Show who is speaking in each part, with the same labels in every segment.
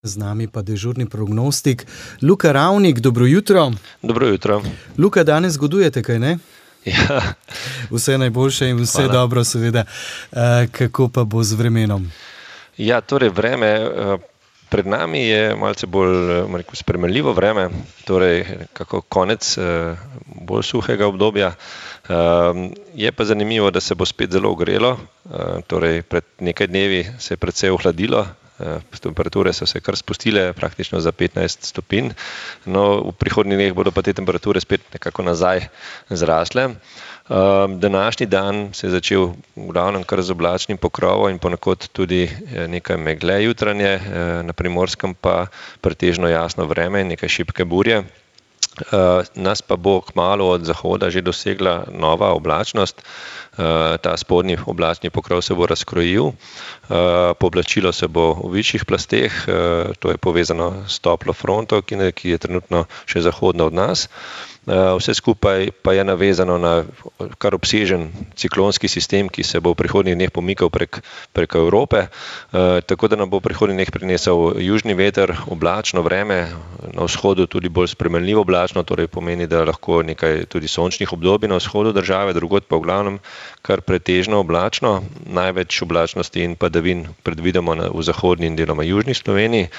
Speaker 1: Z nami pa dežurni prognostik Luka Ravnik, dobro jutro.
Speaker 2: Dobro jutro.
Speaker 1: Luka, danes zgodujete, kaj ne?
Speaker 2: Ja.
Speaker 1: Vse najboljše in vse dobro, seveda. Kako pa bo z vremenom?
Speaker 2: Ja, torej vreme pred nami je malce bolj spremenljivo vreme, torej kako konec bolj suhega obdobja. Je pa zanimivo, da se bo spet zelo ogrelo, torej pred nekaj dnevi se je precej ohladilo. Temperature so se kar spustile praktično za 15 stopinj, no v prihodnjih dneh bodo pa te temperature spet nekako nazaj zrasle. Današnji dan se je začel v glavnem kar z oblačnim pokrovom in ponekod tudi nekaj megle jutranje, na Primorskem pa pretežno jasno vreme in nekaj šibke burje. Nas pa bo kmalu od zahoda že dosegla nova oblačnost, ta spodnji oblačni pokrov se bo razkrojil, pooblačilo se bo v višjih plasteh, to je povezano s toplo fronto, ki je trenutno še zahodno od nas. Vse skupaj pa je navezano na kar obsežen ciklonski sistem, ki se bo v prihodnjih dneh pomikal prek Evrope, tako da nam bo v prihodnjih dneh prinesel južni veter, oblačno vreme, na vzhodu tudi bolj spremenljivo oblačno, torej pomeni, da lahko nekaj tudi sončnih obdobij na vzhodu države, drugod pa v glavnem kar pretežno oblačno, največ oblačnosti in padavin predvidimo v zahodni in deloma južni Sloveniji.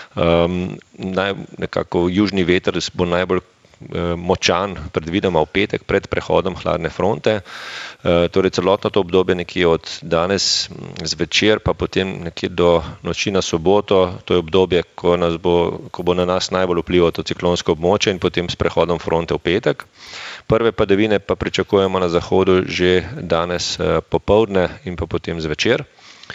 Speaker 2: Nekako južni veter bo najbolj močan predvidoma v petek pred prehodom hladne fronte, torej celotno to obdobje nekje od danes zvečer pa potem nekje do noči na soboto, to je obdobje, ko bo na nas najbolj vplivalo to ciklonsko območje in potem s prehodom fronte v petek. Prve padavine pa pričakujemo na zahodu že danes popoldne in pa potem zvečer.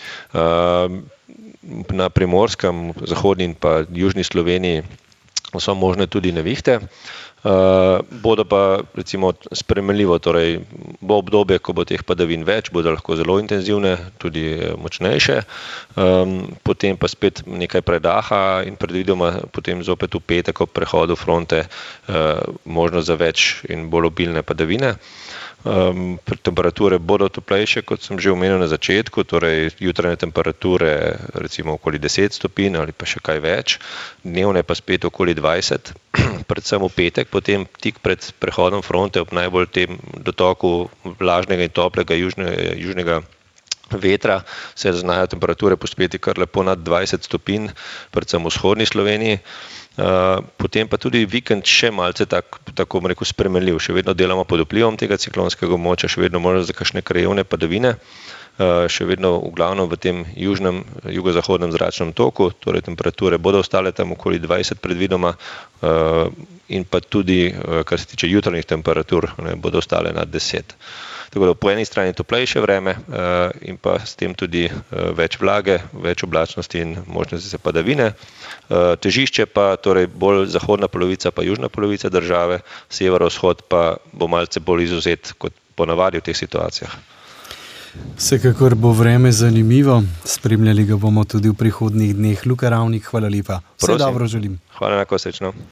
Speaker 2: Na Primorskem, zahodni in pa južni Sloveniji so možne tudi nevihte. Bodo pa recimo spremenljivo, torej bo obdobje, ko bo teh padavin več, bodo lahko zelo intenzivne, tudi močnejše, potem pa spet nekaj predaha in predvidoma potem zopet v petek ob prehodu fronte možnost za več in bolj obilne padavine. Temperature bodo toplejše, kot sem že omenil na začetku, torej jutranje temperature recimo okoli 10 stopinj ali pa še kaj več, dnevne pa spet okoli 20, predvsem v petek, potem tik pred prehodom fronte ob najbolj tem dotoku vlažnega in toplega južnega vetra se znajo temperature pospeti kar lepo nad 20 stopinj, predvsem v vzhodni Sloveniji. Potem pa tudi vikend še malce tako spremenljiv, še vedno delamo pod vplivom tega ciklonskega območja, še vedno možno za kakšne krajevne padavine, še vedno v glavnem v tem jugozahodnem zračnem toku, torej temperature bodo ostale tam okoli 20 predvidoma in pa tudi, kar se tiče jutranjih temperatur, bodo ostale nad 10. Tako da po eni strani toplejše vreme in pa s tem tudi več vlage, več oblačnosti in možnosti za padavine. Težišče pa torej bolj zahodna polovica pa južna polovica države, severovzhod pa bo malce bolj izvzet kot ponavadi v teh situacijah.
Speaker 1: Vsekakor bo vreme zanimivo, spremljali ga bomo tudi v prihodnjih dneh. Luka Ravnik, hvala lepa. Vse dobro želim.
Speaker 2: Hvala enako, srečno.